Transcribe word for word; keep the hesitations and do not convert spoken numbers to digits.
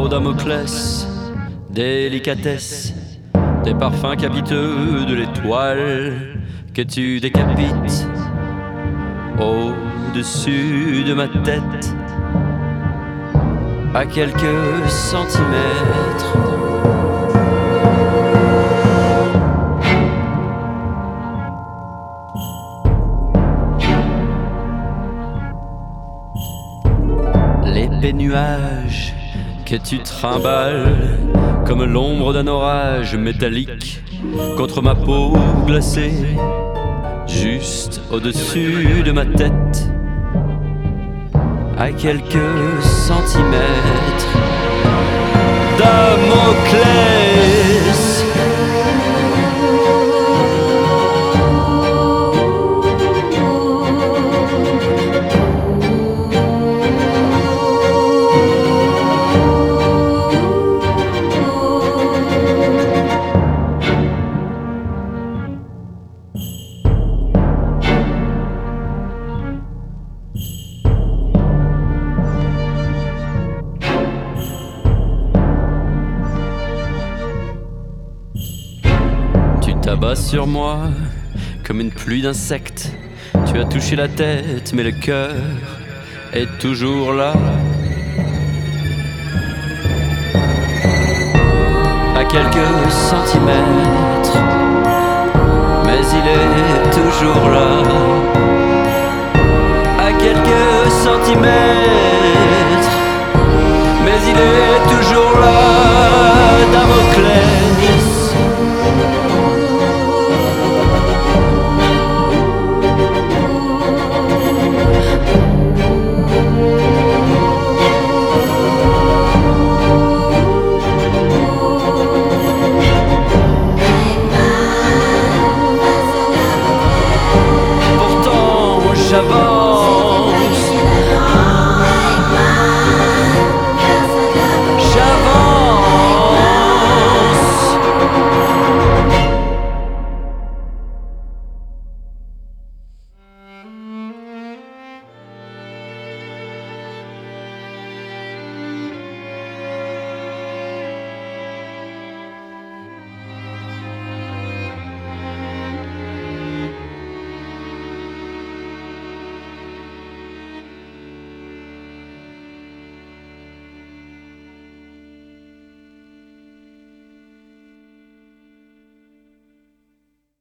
Ô Damoclès, délicatesse, des parfums capiteux de l'étoile que tu décapites au-dessus de ma tête, à quelques centimètres. L'épais nuage que tu trimbales comme l'ombre d'un orage métallique contre ma peau glacée, juste au-dessus de ma tête, à quelques centimètres. Damoclès, t'abats sur moi comme une pluie d'insectes. Tu as touché la tête, mais le cœur est toujours là. À quelques centimètres, mais il est toujours là. À quelques centimètres.